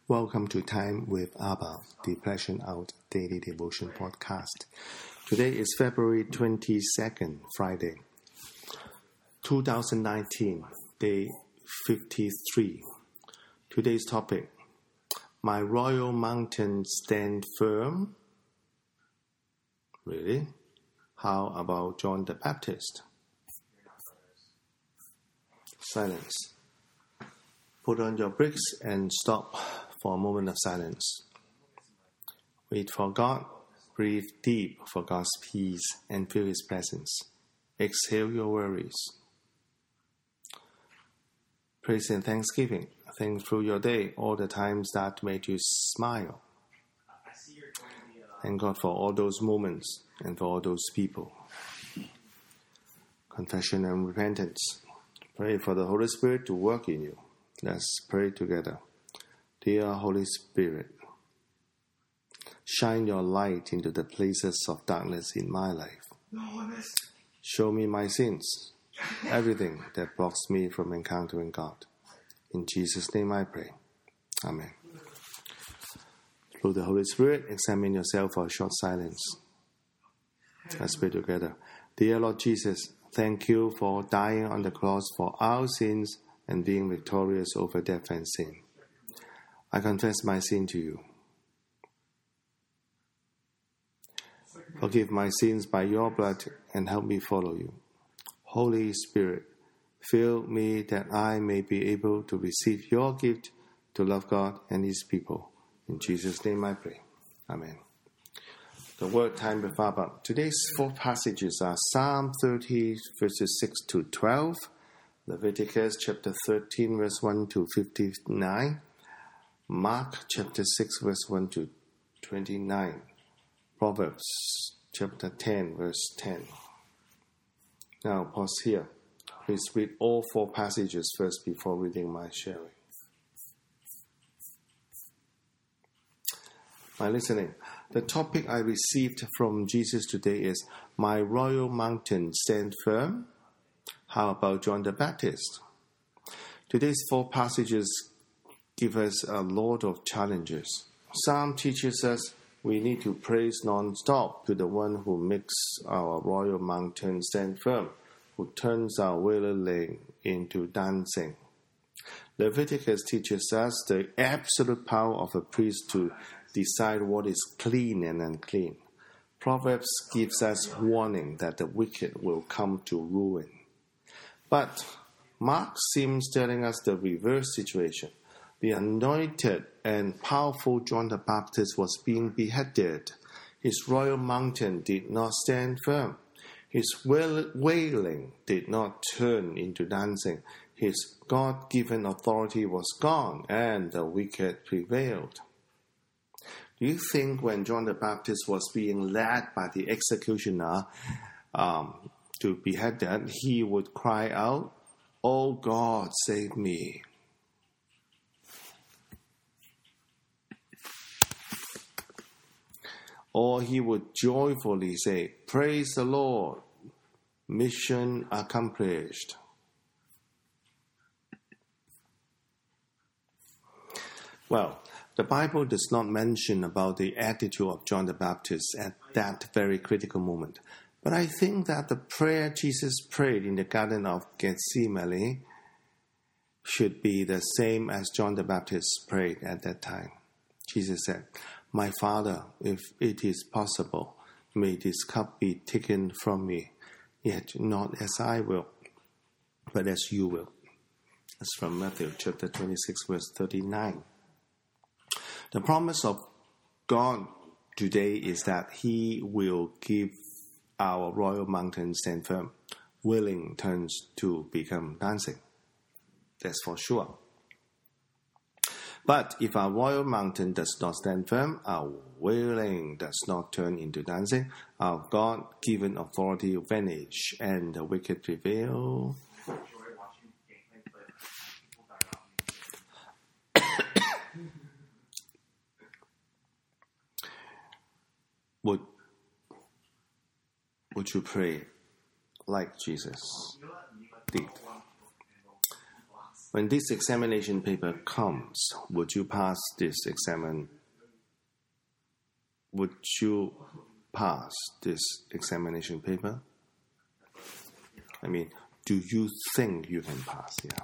Welcome to Time with Abba, the Pleasure Out Daily Devotion Podcast. Today is February 22nd, Friday, 2019, day 53. Today's topic, My Royal Mountain Stand Firm? Really? How about John the Baptist? Silence. Put on your brakes and stop for a moment of silence. Wait for God, breathe deep for God's peace and feel His presence. Exhale your worries. Praise and thanksgiving. Think through your day, all the times that made you smile. Thank God for all those moments and for all those people. Confession and repentance. Pray for the Holy Spirit to work in you. Let's pray together. Dear Holy Spirit, shine your light into the places of darkness in my life. Show me my sins, everything that blocks me from encountering God. In Jesus' name I pray. Amen. Through the Holy Spirit, examine yourself for a short silence. Let's pray together. Dear Lord Jesus, thank you for dying on the cross for our sins and being victorious over death and sin. I confess my sin to you. Forgive my sins by your blood and help me follow you. Holy Spirit, fill me that I may be able to receive your gift to love God and His people. In Jesus' name I pray. Amen. The word time with Abba. Today's four passages are Psalm 30 verses 6 to 12, Leviticus chapter 13 verse 1 to 59, Mark chapter 6 verse 1 to 29, Proverbs chapter 10 verse 10. Now pause here. Please read all four passages first before reading my sharing. My listening. The topic I received from Jesus today is, My royal mountain stand firm? How about John the Baptist? Today's four passages give us a lot of challenges. Psalm teaches us we need to praise non-stop to the one who makes our royal mountain stand firm, who turns our wailing into dancing. Leviticus teaches us the absolute power of a priest to decide what is clean and unclean. Proverbs gives us warning that the wicked will come to ruin. But Mark seems telling us the reverse situation. The anointed and powerful John the Baptist was being beheaded. His royal mountain did not stand firm. His wailing did not turn into dancing. His God-given authority was gone, and the wicked prevailed. Do you think when John the Baptist was being led by the executioner to beheaded, he would cry out, "Oh God, save me"? Or he would joyfully say, "Praise the Lord, mission accomplished"? Well, the Bible does not mention about the attitude of John the Baptist at that very critical moment. But I think that the prayer Jesus prayed in the Garden of Gethsemane should be the same as John the Baptist prayed at that time. Jesus said, "My Father, if it is possible, may this cup be taken from me, yet not as I will, but as you will." That's from Matthew chapter 26, verse 39. The promise of God today is that He will give our royal mountain stand firm. Willing turns to become dancing. That's for sure. But if our royal mountain does not stand firm, our wailing does not turn into dancing, our God-given authority will vanish, and the wicked prevail. Would you pray like Jesus did? When this examination paper comes, would you pass this examination paper? I mean, do you think you can pass? Yeah.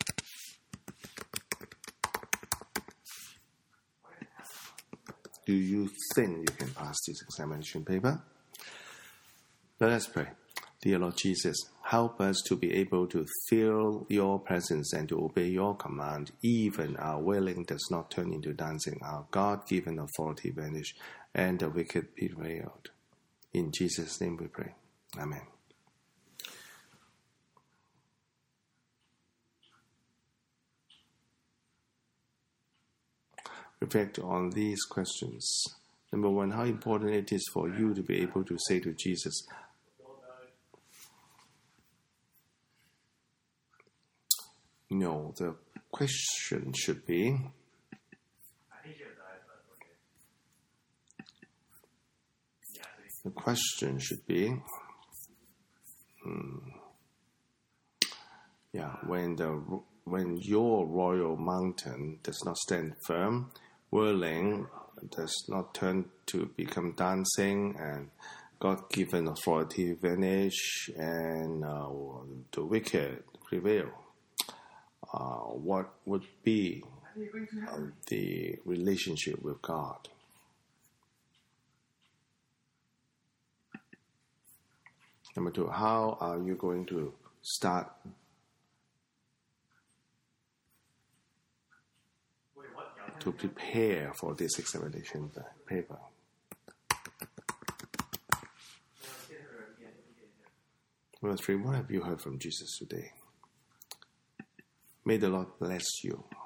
Do you think you can pass this examination paper? Let us pray. Dear Lord Jesus, help us to be able to feel your presence and to obey your command. Even our willing does not turn into dancing. Our God-given authority vanish and the wicked prevailed. In Jesus' name we pray. Amen. Reflect on these questions. Number one, how important it is for you to be able to say to Jesus, no, the question should be, when your royal mountain does not stand firm, whirling does not turn to become dancing, and God-given authority vanish, and the wicked prevail. What would be the relationship with God? Number two, how are you going to start to prepare for this examination paper? Number three, what have you heard from Jesus today? May the Lord bless you.